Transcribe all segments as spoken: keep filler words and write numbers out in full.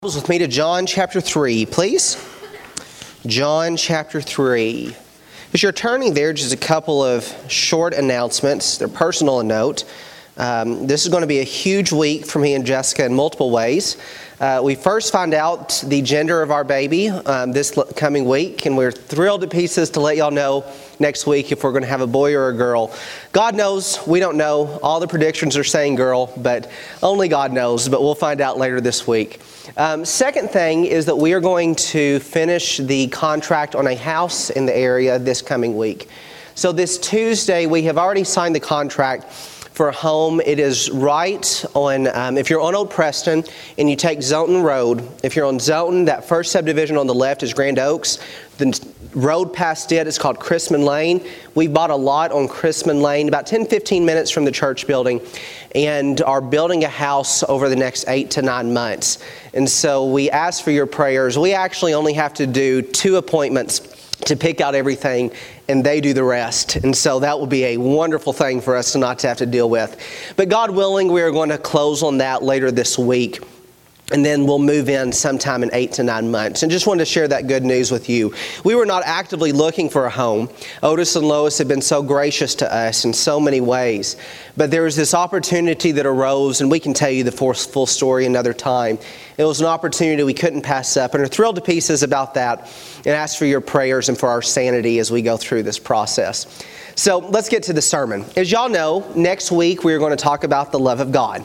With me to John chapter three, please. John chapter three. As you're turning there, just a couple of short announcements. They're personal in note. Um, this is going to be a huge week for me and Jessica in multiple ways. Uh, we first find out the gender of our baby um, this coming week, and we're thrilled to pieces to let y'all know next week if we're going to have a boy or a girl. God knows, we don't know. All the predictions are saying girl, but only God knows, but we'll find out later this week. Um, second thing is that we are going to finish the contract on a house in the area this coming week. So this Tuesday, we have already signed the contract for a home. It is right on, um, if you're on Old Preston and you take Zolton Road, if you're on Zolton, that first subdivision on the left is Grand Oaks. The road past it is called Chrisman Lane. We bought a lot on Chrisman Lane, about ten to fifteen minutes from the church building, and are building a house over the next eight to nine months. And so we ask for your prayers. We actually only have to do two appointments to pick out everything, and they do the rest. And so that will be a wonderful thing for us to not to have to deal with. But God willing, we are going to close on that later this week. And then we'll move in sometime in eight to nine months. And just wanted to share that good news with you. We were not actively looking for a home. Otis and Lois have been so gracious to us in so many ways. But there was this opportunity that arose, and we can tell you the full story another time. It was an opportunity we couldn't pass up, and are thrilled to pieces about that, and ask for your prayers and for our sanity as we go through this process. So let's get to the sermon. As y'all know, next week we are going to talk about the love of God.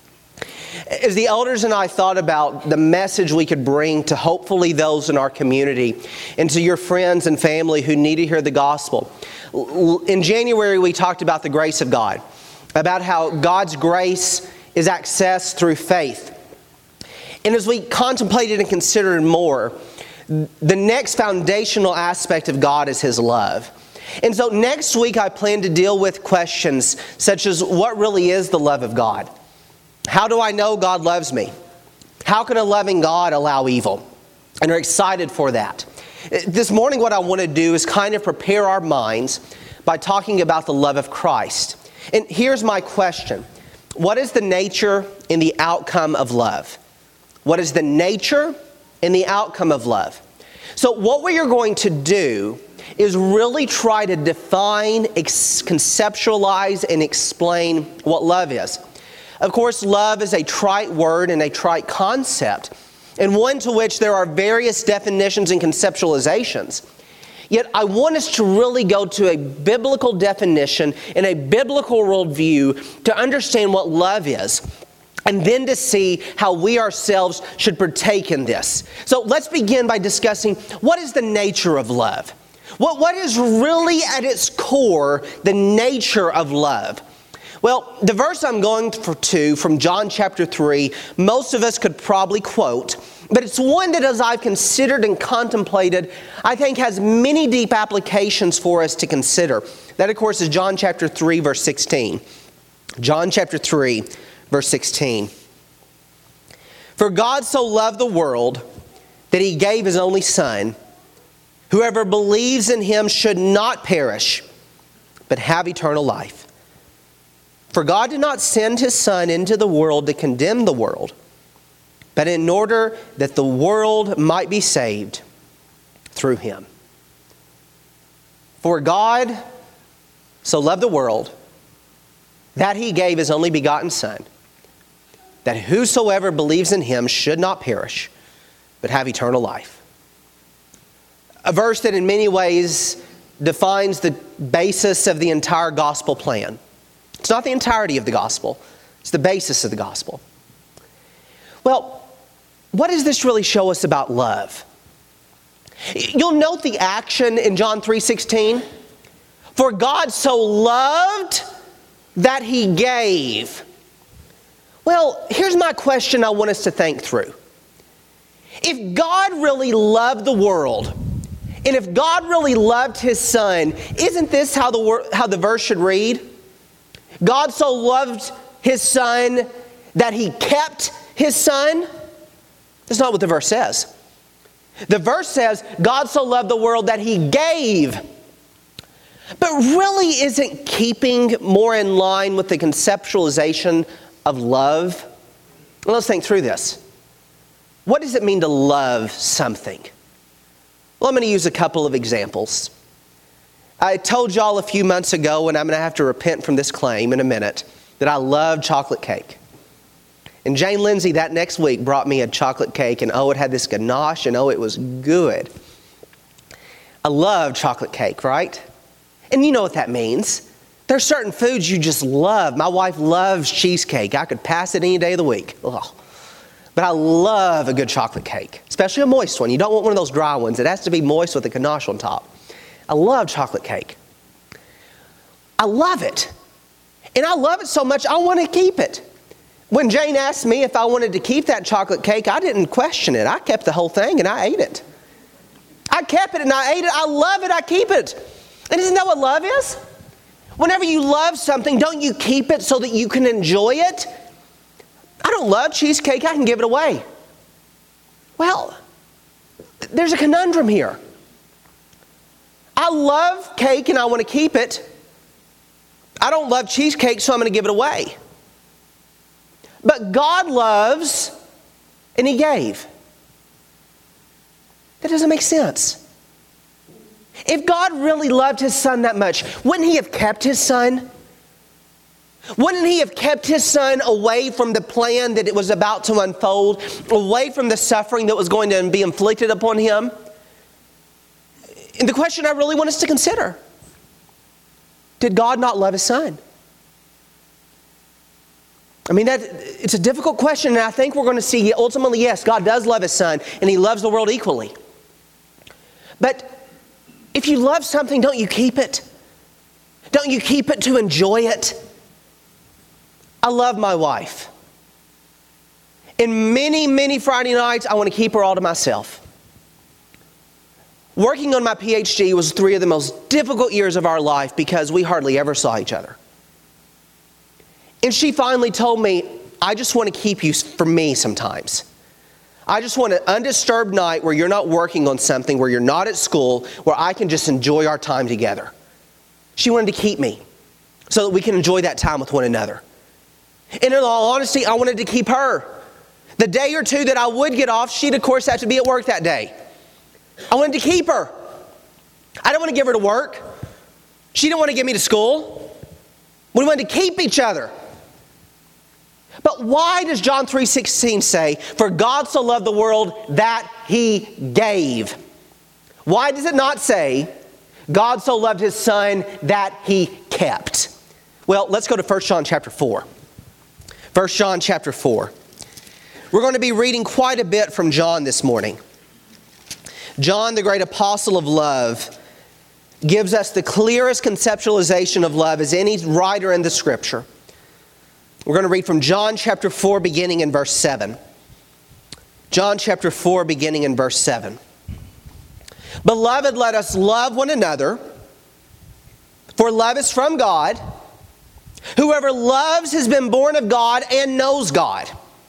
As the elders and I thought about the message we could bring to hopefully those in our community and to your friends and family who need to hear the gospel, in January we talked about the grace of God, about how God's grace is accessed through faith. And as we contemplated and considered more, the next foundational aspect of God is His love. And so next week I plan to deal with questions such as, what really is the love of God? How do I know God loves me? How can a loving God allow evil? And are excited for that. This morning what I want to do is kind of prepare our minds by talking about the love of Christ. And here's my question. What is the nature and the outcome of love? What is the nature and the outcome of love? So what we are going to do is really try to define, ex- conceptualize, and explain what love is. Of course, love is a trite word and a trite concept, and one to which there are various definitions and conceptualizations. Yet I want us to really go to a biblical definition and a biblical worldview to understand what love is, and then to see how we ourselves should partake in this. So let's begin by discussing, what is the nature of love? What, what is really at its core the nature of love? Well, the verse I'm going to from John chapter three, most of us could probably quote, but it's one that as I've considered and contemplated, I think has many deep applications for us to consider. That, of course, is John chapter three, verse sixteen. John chapter three, verse sixteen. For God so loved the world that He gave His only Son. Whoever believes in Him should not perish, but have eternal life. For God did not send His Son into the world to condemn the world, but in order that the world might be saved through Him. For God so loved the world that He gave His only begotten Son, that whosoever believes in Him should not perish, but have eternal life. A verse that in many ways defines the basis of the entire gospel plan. It's not the entirety of the gospel. It's the basis of the gospel. Well, what does this really show us about love? You'll note the action in John three sixteen. For God so loved that He gave. Well, here's my question I want us to think through. If God really loved the world, and if God really loved His Son, isn't this how the wor- how the verse should read? God so loved His Son that He kept His Son? That's not what the verse says. The verse says, God so loved the world that He gave. But really isn't keeping more in line with the conceptualization of love? Well, let's think through this. What does it mean to love something? Well, I'm going to use a couple of examples. I told y'all a few months ago, and I'm going to have to repent from this claim in a minute, that I love chocolate cake. And Jane Lindsay that next week brought me a chocolate cake, and oh, it had this ganache, and oh, it was good. I love chocolate cake, right? And you know what that means. There's certain foods you just love. My wife loves cheesecake. I could pass it any day of the week. Ugh. But I love a good chocolate cake, especially a moist one. You don't want one of those dry ones. It has to be moist with a ganache on top. I love chocolate cake. I love it. And I love it so much, I want to keep it. When Jane asked me if I wanted to keep that chocolate cake, I didn't question it. I kept the whole thing and I ate it. I kept it and I ate it. I love it. I keep it. And isn't that what love is? Whenever you love something, don't you keep it so that you can enjoy it? I don't love cheesecake. I can give it away. Well, there's a conundrum here. I love cake and I want to keep it. I don't love cheesecake, so I'm going to give it away. But God loves and He gave. That doesn't make sense. If God really loved His Son that much, wouldn't He have kept His Son? Wouldn't He have kept His Son away from the plan that it was about to unfold, away from the suffering that was going to be inflicted upon Him? And the question I really want us to consider, did God not love His Son? I mean, that it's a difficult question, and I think we're going to see ultimately, yes, God does love His Son, and He loves the world equally. But if you love something, don't you keep it? Don't you keep it to enjoy it? I love my wife. And many, many Friday nights, I want to keep her all to myself. Working on my P H D was three of the most difficult years of our life because we hardly ever saw each other. And she finally told me, I just want to keep you for me sometimes. I just want an undisturbed night where you're not working on something, where you're not at school, where I can just enjoy our time together. She wanted to keep me so that we can enjoy that time with one another. And in all honesty, I wanted to keep her. The day or two that I would get off, she'd of course have to be at work that day. I wanted to keep her. I didn't want to give her to work. She didn't want to get me to school. We wanted to keep each other. But why does John three sixteen say, for God so loved the world that He gave? Why does it not say, God so loved His Son that He kept? Well, let's go to First John chapter four. First John chapter four. We're going to be reading quite a bit from John this morning. John, the great apostle of love, gives us the clearest conceptualization of love as any writer in the Scripture. We're going to read from John chapter four, beginning in verse seven. John chapter four, beginning in verse seven. Beloved, let us love one another, for love is from God. Whoever loves has been born of God and knows God.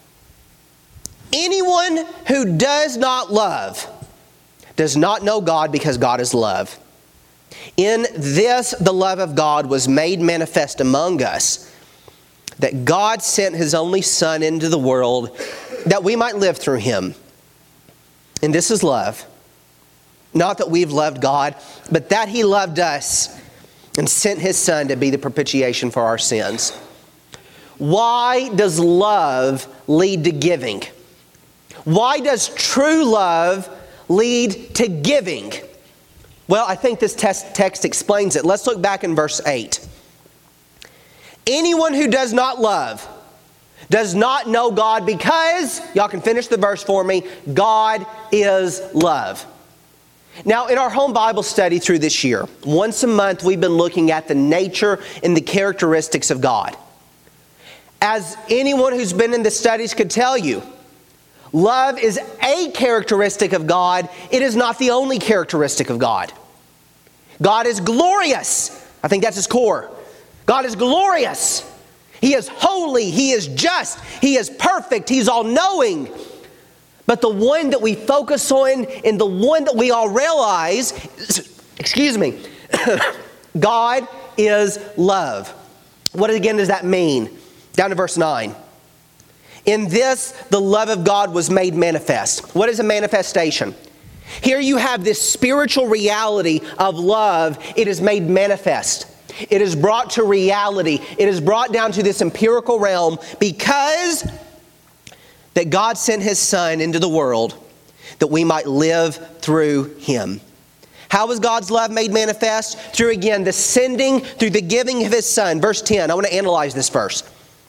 Anyone who does not love does not know God, because God is love. In this, the love of God was made manifest among us, that God sent His only Son into the world that we might live through Him. And this is love. Not that we've loved God, but that He loved us and sent His Son to be the propitiation for our sins. Why does love lead to giving? Why does true love lead to giving? Well, I think this text explains it. Let's look back in verse eight. Anyone who does not love does not know God, because, y'all can finish the verse for me, God is love. Now, in our home Bible study through this year, once a month we've been looking at the nature and the characteristics of God. As anyone who's been in the studies could tell you, love is a characteristic of God. It is not the only characteristic of God. God is glorious. I think that's His core. God is glorious. He is holy. He is just. He is perfect. He's all-knowing. But the one that we focus on and the one that we all realize, excuse me, God is love. What again does that mean? Down to verse nine. In this, the love of God was made manifest. What is a manifestation? Here you have this spiritual reality of love. It is made manifest. It is brought to reality. It is brought down to this empirical realm because that God sent His Son into the world that we might live through Him. How was God's love made manifest? Through, again, the sending, through the giving of His Son. Verse ten, I want to analyze this verse.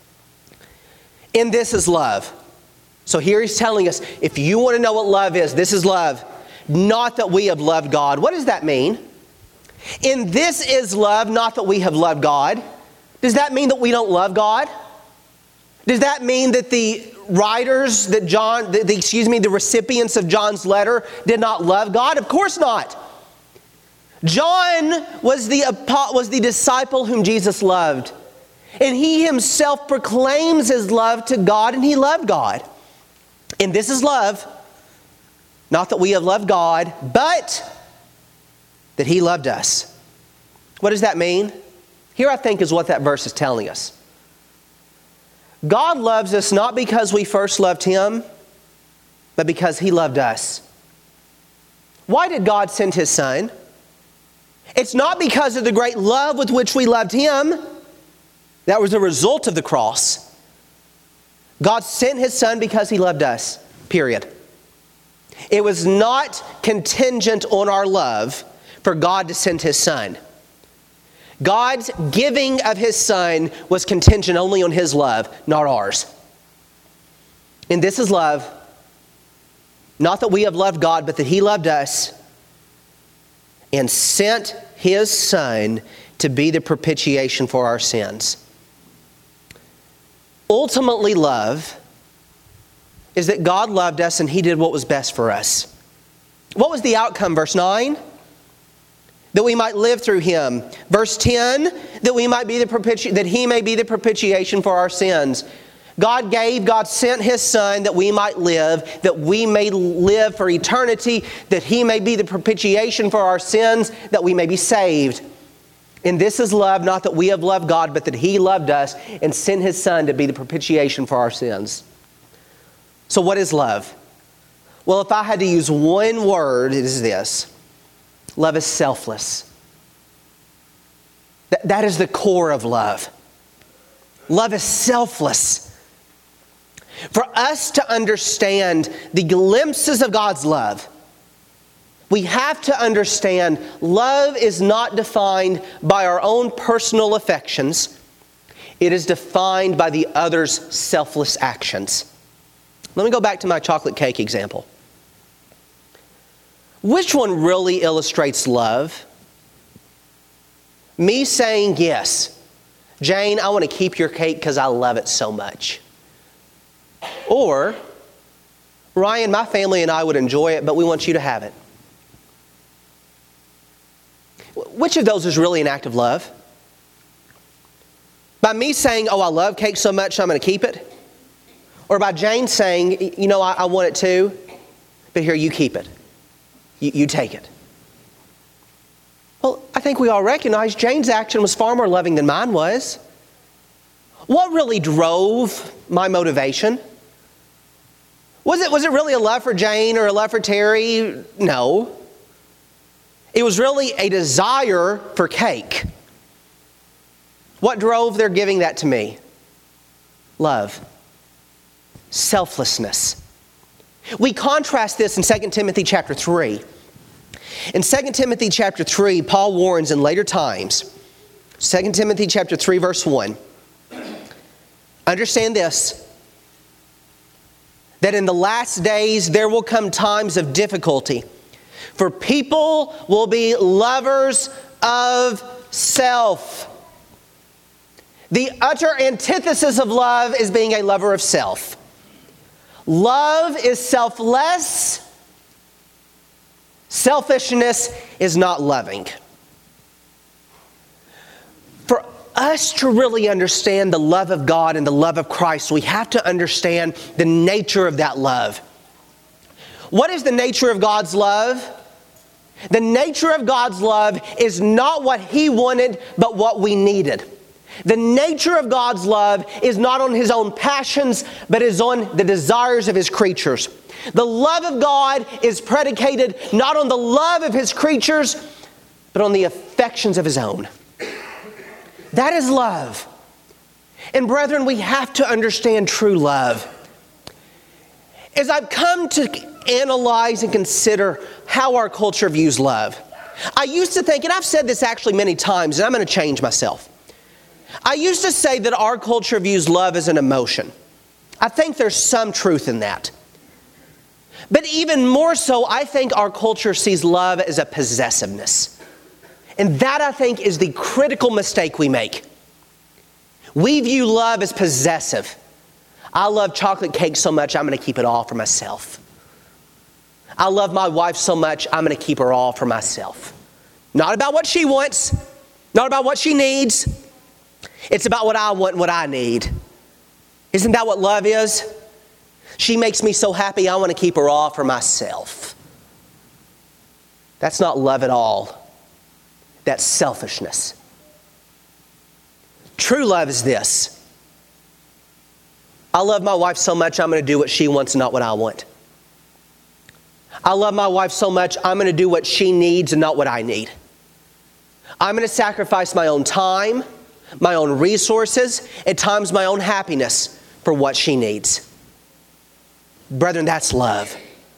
In this is love. So here He's telling us, if you want to know what love is, this is love. Not that we have loved God. What does that mean? In this is love, not that we have loved God. Does that mean that we don't love God? Does that mean that the writers, that John, the, the, excuse me, the recipients of John's letter did not love God? Of course not. John was the, was the disciple whom Jesus loved. And he himself proclaims his love to God, and he loved God. And this is love. Not that we have loved God, but that He loved us. What does that mean? Here I think is what that verse is telling us. God loves us not because we first loved Him, but because He loved us. Why did God send His Son? It's not because of the great love with which we loved Him. That was a result of the cross. God sent His Son because He loved us, period. It was not contingent on our love for God to send His Son. God's giving of His Son was contingent only on His love, not ours. And this is love. Not that we have loved God, but that He loved us and sent His Son to be the propitiation for our sins. Ultimately, love is that God loved us and He did what was best for us. What was the outcome? Verse nine, that we might live through Him. Verse ten, that we might be the propiti- that He may be the propitiation for our sins. God gave, God sent His Son that we might live, that we may live for eternity, that He may be the propitiation for our sins, that we may be saved. And this is love, not that we have loved God, but that He loved us and sent His Son to be the propitiation for our sins. So what is love? Well, if I had to use one word, it is this. Love is selfless. Th- that is the core of love. Love is selfless. For us to understand the glimpses of God's love, we have to understand love is not defined by our own personal affections. It is defined by the other's selfless actions. Let me go back to my chocolate cake example. Which one really illustrates love? Me saying, yes, Jane, I want to keep your cake because I love it so much. Or, Ryan, my family and I would enjoy it, but we want you to have it. Which of those is really an act of love? By me saying, oh, I love cake so much, I'm going to keep it? Or by Jane saying, you know, I, I want it too, but here, you keep it. You, you take it. Well, I think we all recognize Jane's action was far more loving than mine was. What really drove my motivation? Was it, was it really a love for Jane or a love for Terry? No. It was really a desire for cake. What drove their giving that to me? Love. Selflessness. We contrast this in Second Timothy chapter three. In Second Timothy chapter three, Paul warns in later times. Second Timothy chapter three, verse one. Understand this, that in the last days there will come times of difficulty, for people will be lovers of self. The utter antithesis of love is being a lover of self. Love is selfless. Selfishness is not loving. For us to really understand the love of God and the love of Christ, we have to understand the nature of that love. What is the nature of God's love? The nature of God's love is not what He wanted, but what we needed. The nature of God's love is not on His own passions, but is on the desires of His creatures. The love of God is predicated not on the love of His creatures, but on the affections of His own. That is love. And brethren, we have to understand true love. As I've come to analyze and consider how our culture views love, I used to think, and I've said this actually many times, and I'm going to change myself. I used to say that our culture views love as an emotion. I think there's some truth in that. But even more so, I think our culture sees love as a possessiveness. And that, I think, is the critical mistake we make. We view love as possessive. I love chocolate cake so much, I'm going to keep it all for myself. I love my wife so much, I'm going to keep her all for myself. Not about what she wants, not about what she needs. It's about what I want and what I need. Isn't that what love is? She makes me so happy, I want to keep her all for myself. That's not love at all. That's selfishness. True love is this. I love my wife so much, I'm going to do what she wants and not what I want. I love my wife so much, I'm going to do what she needs and not what I need. I'm going to sacrifice my own time, my own resources, at times my own happiness for what she needs. Brethren, that's love.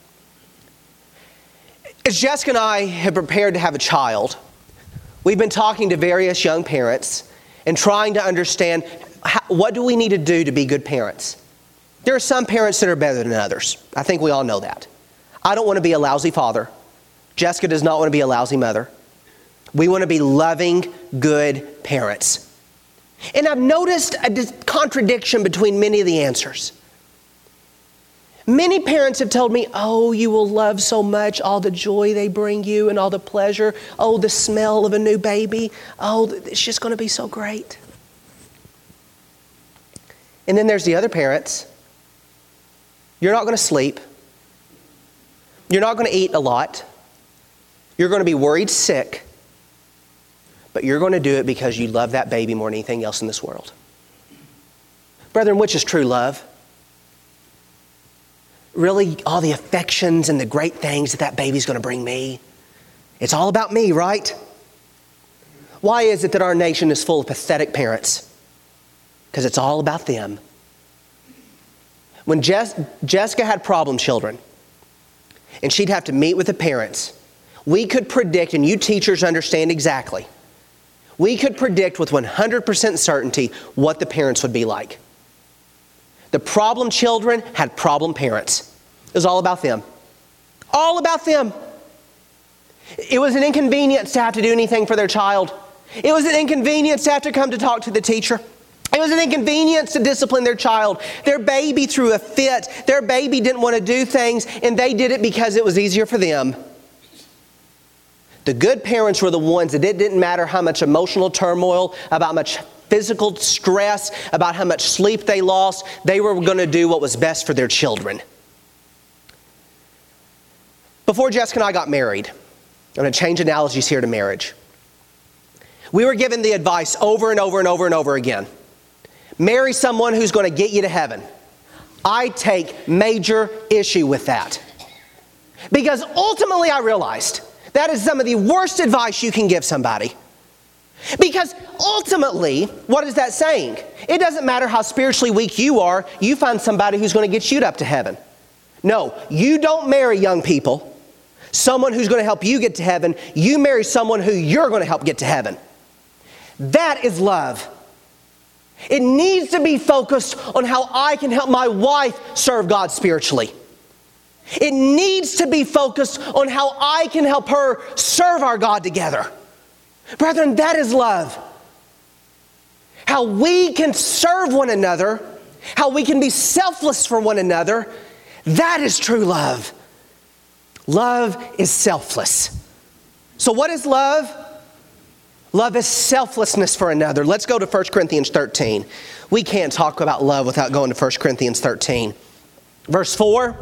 As Jessica and I have prepared to have a child, we've been talking to various young parents and trying to understand how, what do we need to do to be good parents. There are some parents that are better than others. I think we all know that. I don't want to be a lousy father. Jessica does not want to be a lousy mother. We want to be loving, good parents. And I've noticed a contradiction between many of the answers. Many parents have told me, oh, you will love so much all the joy they bring you and all the pleasure. Oh, the smell of a new baby. Oh, it's just going to be so great. And then there's the other parents. You're not going to sleep. You're not going to eat a lot. You're going to be worried sick. But you're going to do it because you love that baby more than anything else in this world. Brethren, which is true love? Really, all the affections and the great things that that baby's going to bring me. It's all about me, right? Why is it that our nation is full of pathetic parents? Because it's all about them. When Jess, Jessica had problem children, and she'd have to meet with the parents, we could predict, and you teachers understand exactly, we could predict with one hundred percent certainty what the parents would be like. The problem children had problem parents. It was all about them. All about them. It was an inconvenience to have to do anything for their child. It was an inconvenience to have to come to talk to the teacher. It was an inconvenience to discipline their child. Their baby threw a fit. Their baby didn't want to do things, and they did it because it was easier for them. The good parents were the ones that it didn't matter how much emotional turmoil, about how much physical stress, about how much sleep they lost. They were going to do what was best for their children. Before Jessica and I got married, I'm going to change analogies here to marriage. We were given the advice over and over and over and over again. Marry someone who's going to get you to heaven. I take major issue with that. Because ultimately I realized that is some of the worst advice you can give somebody. Because ultimately, what is that saying? It doesn't matter how spiritually weak you are, you find somebody who's going to get you up to heaven. No, you don't marry young people, someone who's going to help you get to heaven. You marry someone who you're going to help get to heaven. That is love. It needs to be focused on how I can help my wife serve God spiritually. It needs to be focused on how I can help her serve our God together. Brethren, that is love. How we can serve one another, how we can be selfless for one another, that is true love. Love is selfless. So what is love? Love is selflessness for another. Let's go to First Corinthians thirteen. We can't talk about love without going to First Corinthians thirteen. Verse four.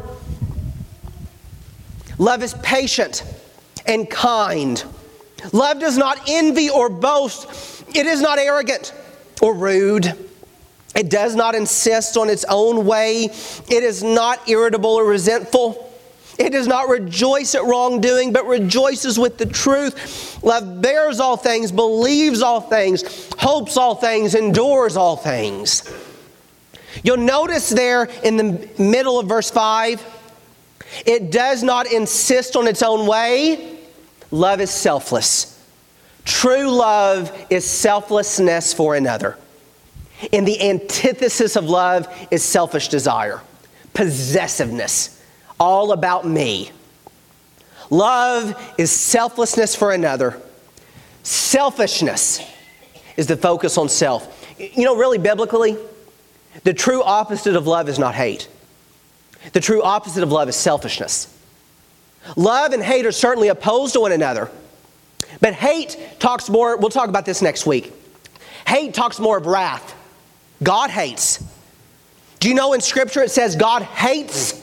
Love is patient and kind. Love does not envy or boast. It is not arrogant. or rude. It does not insist on its own way. It is not irritable or resentful. It does not rejoice at wrongdoing, but rejoices with the truth. Love bears all things, believes all things, hopes all things, endures all things. You'll notice there in the middle of verse five, it does not insist on its own way. Love is selfless. True love is selflessness for another. And the antithesis of love is selfish desire, possessiveness. All about me. Love is selflessness for another. Selfishness is the focus on self. You know, really biblically, the true opposite of love is not hate. The true opposite of love is selfishness. Love and hate are certainly opposed to one another. But hate talks more, we'll talk about this next week. Hate talks more of wrath. God hates. Do you know in Scripture it says God hates?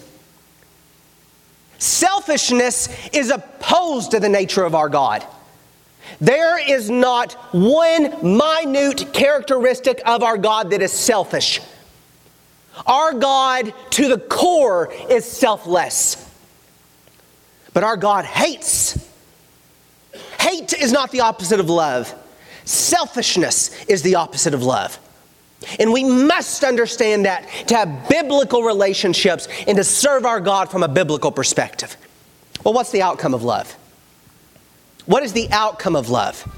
Selfishness is opposed to the nature of our God. There is not one minute characteristic of our God that is selfish. Our God, to the core, is selfless. But our God hates. Hate is not the opposite of love. Selfishness is the opposite of love. And we must understand that to have biblical relationships and to serve our God from a biblical perspective. Well, what's the outcome of love? What is the outcome of love?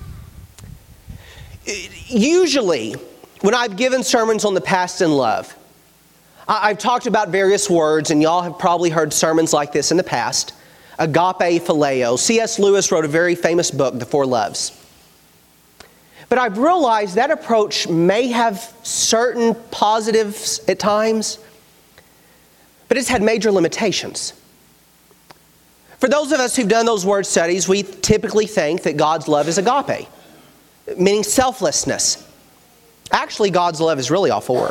Usually, when I've given sermons on the past in love, I've talked about various words, and y'all have probably heard sermons like this in the past. Agape, phileo. C S Lewis wrote a very famous book, The Four Loves. But I've realized that approach may have certain positives at times, but it's had major limitations. For those of us who've done those word studies, we typically think that God's love is agape, meaning selflessness. Actually, God's love is really all four.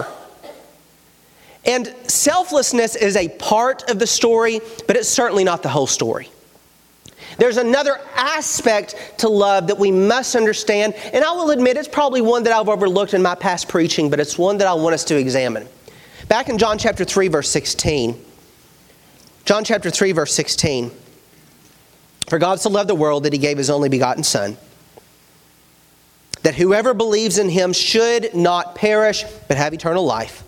And selflessness is a part of the story, but it's certainly not the whole story. There's another aspect to love that we must understand, and I will admit it's probably one that I've overlooked in my past preaching, but it's one that I want us to examine. Back in John chapter three, verse sixteen. John chapter three, verse sixteen. For God so loved the world that He gave His only begotten Son, that whoever believes in Him should not perish, but have eternal life.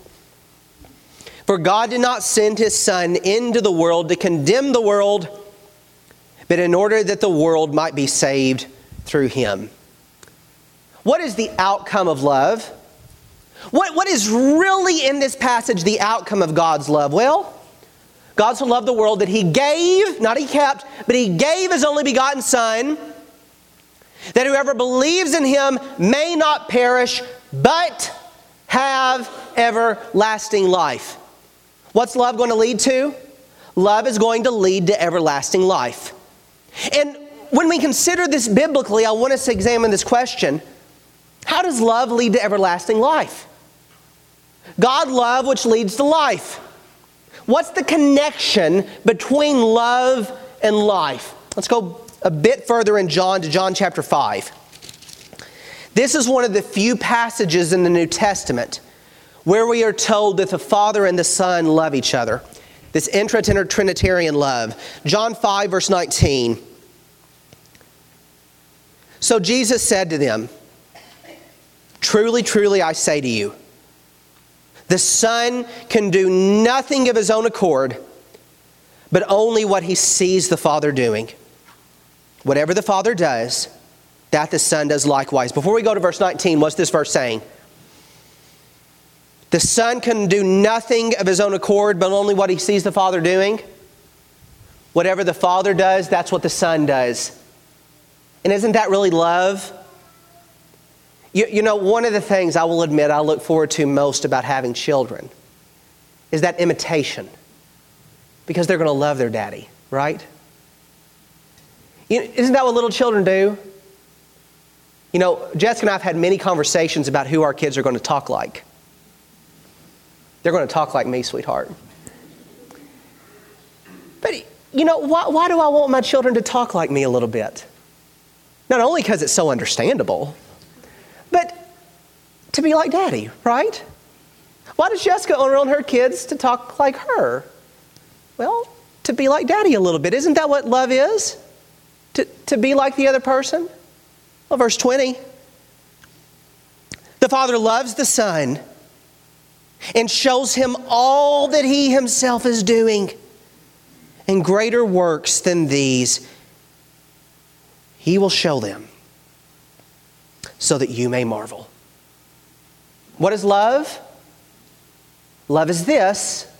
For God did not send His Son into the world to condemn the world, but in order that the world might be saved through Him. What is the outcome of love? What, what is really in this passage the outcome of God's love? Well, God so loved the world that He gave, not He kept, but He gave His only begotten Son, that whoever believes in Him may not perish, but have everlasting life. What's love going to lead to? Love is going to lead to everlasting life. And when we consider this biblically, I want us to examine this question. How does love lead to everlasting life? God love, which leads to life. What's the connection between love and life? Let's go a bit further in John to John chapter five. This is one of the few passages in the New Testament where we are told that the Father and the Son love each other. This intra-Trinitarian love. John five, verse nineteen. So Jesus said to them, truly, truly, I say to you, the Son can do nothing of His own accord, but only what He sees the Father doing. Whatever the Father does, that the Son does likewise. Before we go to verse nineteen, what's this verse saying? The Son can do nothing of His own accord, but only what He sees the Father doing. Whatever the Father does, that's what the Son does. And isn't that really love? You, you know, one of the things I will admit I look forward to most about having children is that imitation. Because they're going to love their daddy, right? You, isn't that what little children do? You know, Jessica and I have had many conversations about who our kids are going to talk like. They're going to talk like me, sweetheart. But, you know, why, why do I want my children to talk like me a little bit? Not only because it's so understandable, but To be like Daddy, right? Why does Jessica want her kids to talk like her? Well, to be like Daddy a little bit. Isn't that what love is? To, to be like the other person? Well, verse twenty. The Father loves the Son and shows him all that he himself is doing. And greater works than these he will show them, so that you may marvel. What is love? Love is this.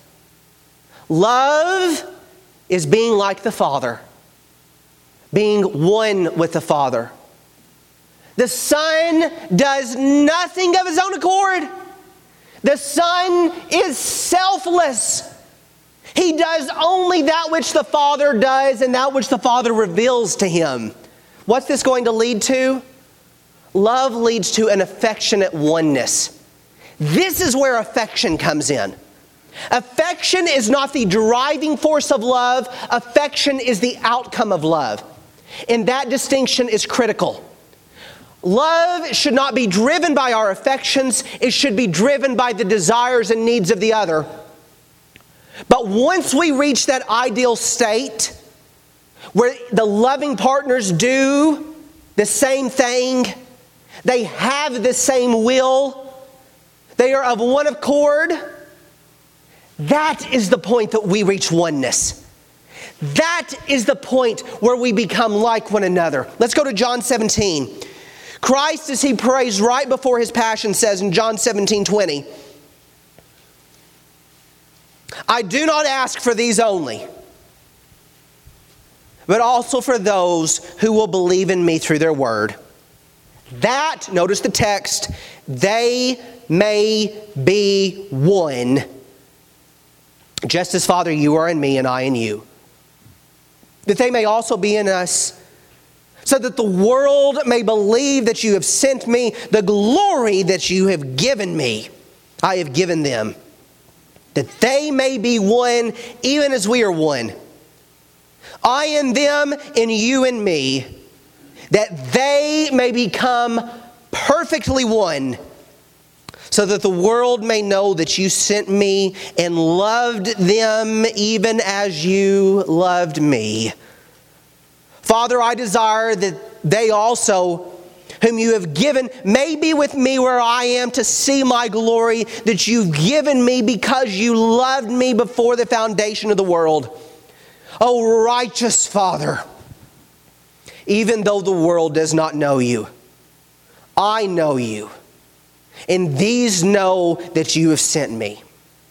Love is being like the Father, being one with the Father. The Son does nothing of his own accord. The Son is selfless. He does only that which the Father does and that which the Father reveals to him. What's this going to lead to? Love leads to an affectionate oneness. This is where affection comes in. Affection is not the driving force of love. Affection is the outcome of love. And that distinction is critical. Love should not be driven by our affections. It should be driven by the desires and needs of the other. But once we reach that ideal state where the loving partners do the same thing, they have the same will, they are of one accord, that is the point that we reach oneness. That is the point where we become like one another. Let's go to John seventeen. Christ, as he prays right before his passion, says in John seventeen twenty, I do not ask for these only, but also for those who will believe in me through their word. That, notice the text, they may be one, just as, Father, you are in me and I in you. That they may also be in us, so that the world may believe that you have sent me. The glory that you have given me, I have given them. That they may be one, even as we are one. I in them, and you in me. That they may become perfectly one, so that the world may know that you sent me and loved them even as you loved me. Father, I desire that they also, whom you have given, may be with me where I am, to see my glory that you've given me because you loved me before the foundation of the world. O righteous Father, even though the world does not know you, I know you, and these know that you have sent me.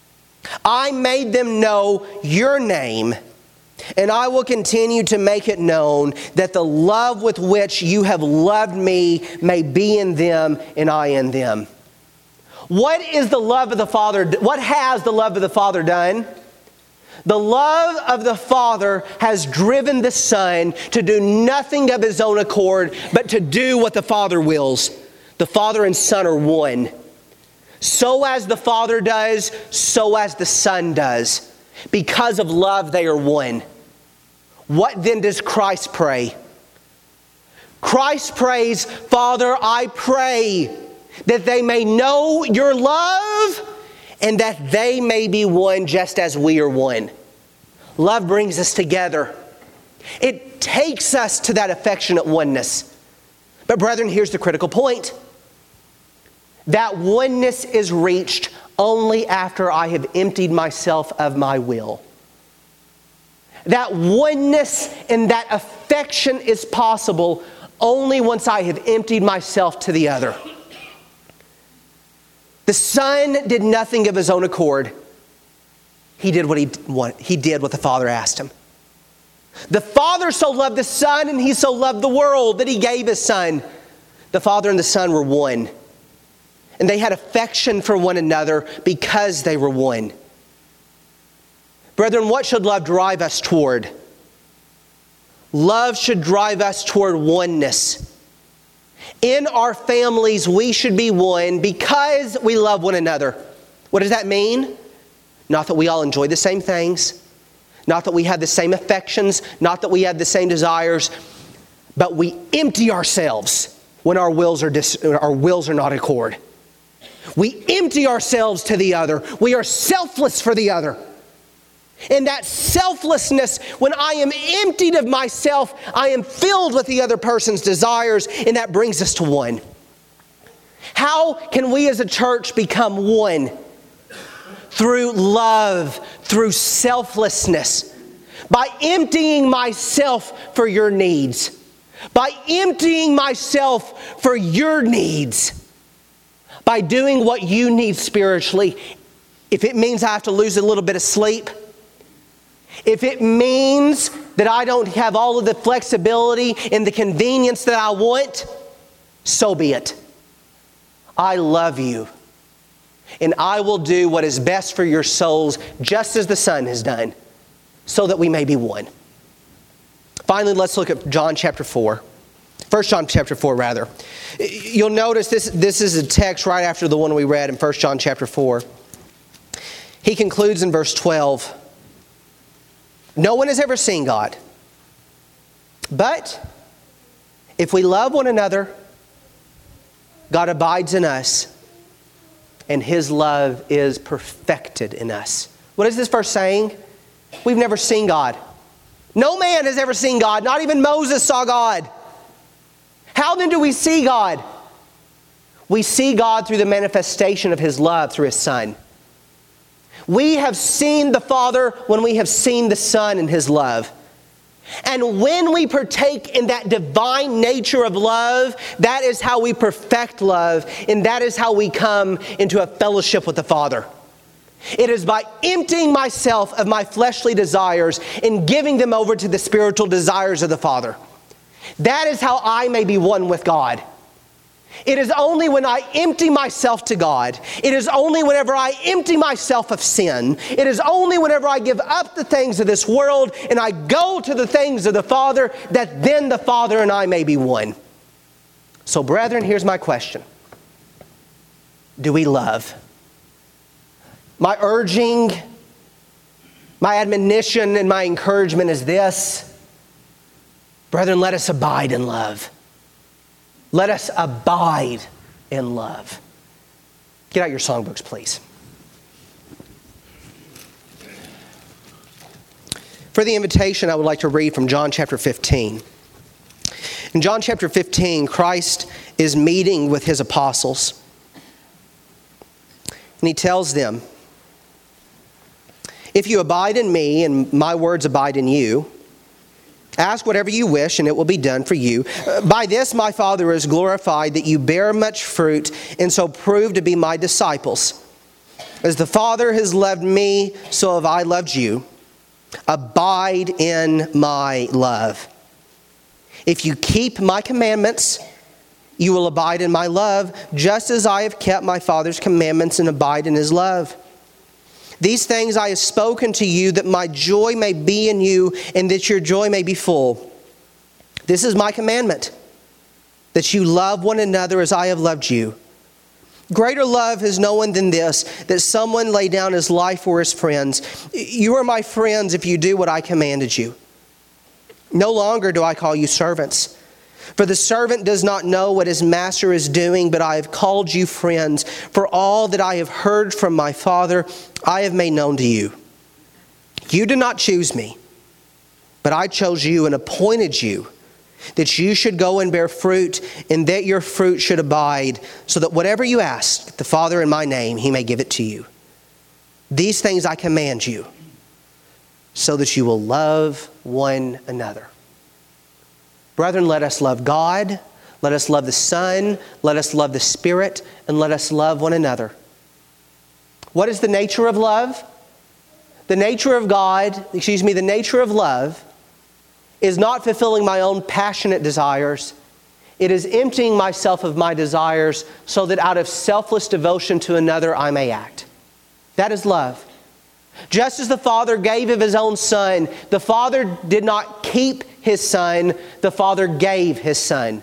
I made them know your name, and I will continue to make it known, that the love with which you have loved me may be in them and I in them. What is the love of the Father? What has the love of the Father done? The love of the Father has driven the Son to do nothing of his own accord, but to do what the Father wills. The Father and Son are one. So as the Father does, so as the Son does. Because of love, they are one. What then does Christ pray? Christ prays, Father, I pray that they may know your love and that they may be one just as we are one. Love brings us together. It takes us to that affectionate oneness. But brethren, here's the critical point. That oneness is reached only after I have emptied myself of my will. That oneness and that affection is possible only once I have emptied myself to the other. The Son did nothing of his own accord. He did what he wanted. He did what the Father asked him. The Father so loved the Son, and he so loved the world that he gave his Son. The Father and the Son were one. And they had affection for one another because they were one. Brethren, what should love drive us toward? Love should drive us toward oneness. In our families, we should be one because we love one another. What does that mean? Not that we all enjoy the same things. Not that we have the same affections. Not that we have the same desires. But we empty ourselves when our wills are dis- our wills are not in accord. We empty ourselves to the other. We are selfless for the other. In that selflessness, when I am emptied of myself, I am filled with the other person's desires, and that brings us to one. How can we as a church become one? Through love, through selflessness. By emptying myself for your needs. By emptying myself for your needs. By doing what you need spiritually. If it means I have to lose a little bit of sleep. If it means that I don't have all of the flexibility and the convenience that I want, so be it. I love you. And I will do what is best for your souls, just as the Son has done, so that we may be one. Finally, let's look at John chapter four. First John chapter four, rather. You'll notice this, this is a text right after the one we read in First John chapter four. He concludes in verse twelve. No one has ever seen God. But if we love one another, God abides in us, and His love is perfected in us. What is this verse saying? We've never seen God. No man has ever seen God. Not even Moses saw God. How then do we see God? We see God through the manifestation of His love through His Son. We have seen the Father when we have seen the Son and His love. And when we partake in that divine nature of love, that is how we perfect love, and that is how we come into a fellowship with the Father. It is by emptying myself of my fleshly desires and giving them over to the spiritual desires of the Father. That is how I may be one with God. It is only when I empty myself to God. It is only whenever I empty myself of sin. It is only whenever I give up the things of this world and I go to the things of the Father that then the Father and I may be one. So, brethren, here's my question. Do we love? My urging, my admonition, and my encouragement is this. Brethren, let us abide in love. Let us abide in love. Get out your songbooks, please. For the invitation, I would like to read from John chapter fifteen. In John chapter fifteen, Christ is meeting with His apostles. And He tells them, if you abide in me and my words abide in you, ask whatever you wish, and it will be done for you. By this my Father is glorified, that you bear much fruit, and so prove to be my disciples. As the Father has loved me, so have I loved you. Abide in my love. If you keep my commandments, you will abide in my love, just as I have kept my Father's commandments and abide in His love. These things I have spoken to you, that my joy may be in you, and that your joy may be full. This is my commandment, that you love one another as I have loved you. Greater love has no one than this, that someone lay down his life for his friends. You are my friends if you do what I commanded you. No longer do I call you servants, for the servant does not know what his master is doing, but I have called you friends. For all that I have heard from my Father, I have made known to you. You did not choose me, but I chose you and appointed you, that you should go and bear fruit, and that your fruit should abide, so that whatever you ask the Father in my name, He may give it to you. These things I command you, so that you will love one another. Brethren, let us love God, let us love the Son, let us love the Spirit, and let us love one another. What is the nature of love? The nature of God, excuse me, the nature of love is not fulfilling my own passionate desires. It is emptying myself of my desires so that out of selfless devotion to another I may act. That is love. Just as the Father gave of His own Son, the Father did not keep His Son, the Father gave His Son.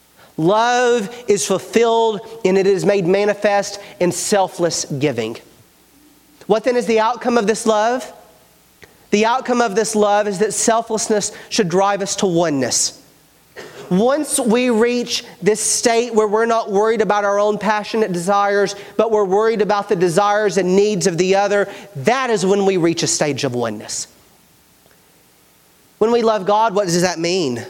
Love is fulfilled and it is made manifest in selfless giving. What then is the outcome of this love? The outcome of this love is that selflessness should drive us to oneness. Once we reach this state where we're not worried about our own passionate desires, but we're worried about the desires and needs of the other, that is when we reach a stage of oneness. When we love God, what does that mean?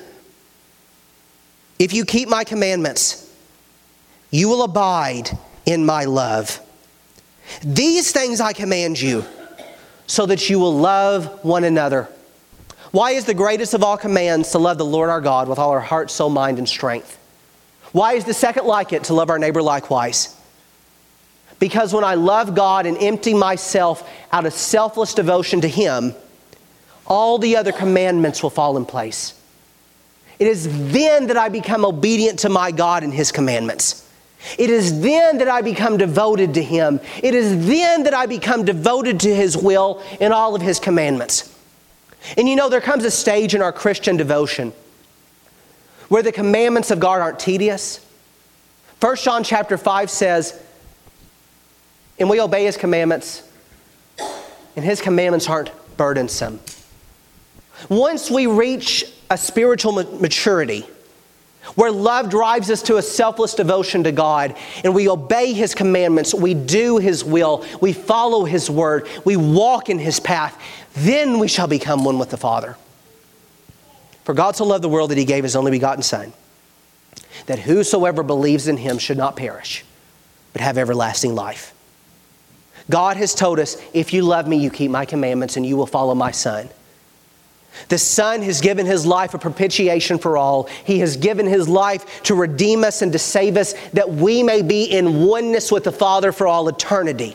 If you keep my commandments, you will abide in my love. These things I command you, so that you will love one another. Why is the greatest of all commands to love the Lord our God with all our heart, soul, mind, and strength? Why is the second like it to love our neighbor likewise? Because when I love God and empty myself out of selfless devotion to Him, all the other commandments will fall in place. It is then that I become obedient to my God and His commandments. It is then that I become devoted to Him. It is then that I become devoted to His will and all of His commandments. And you know, there comes a stage in our Christian devotion where the commandments of God aren't tedious. First John chapter five says, and we obey His commandments, and His commandments aren't burdensome. Once we reach a spiritual maturity, where love drives us to a selfless devotion to God, and we obey His commandments, we do His will, we follow His word, we walk in His path, then we shall become one with the Father. For God so loved the world that He gave His only begotten Son, that whosoever believes in Him should not perish, but have everlasting life. God has told us, if you love me, you keep my commandments, and you will follow my Son. The Son has given His life a propitiation for all. He has given His life to redeem us and to save us, that we may be in oneness with the Father for all eternity.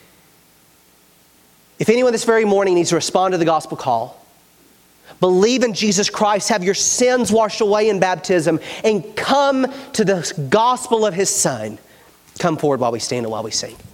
If anyone this very morning needs to respond to the gospel call, believe in Jesus Christ, have your sins washed away in baptism, and come to the gospel of His Son, come forward while we stand and while we sing.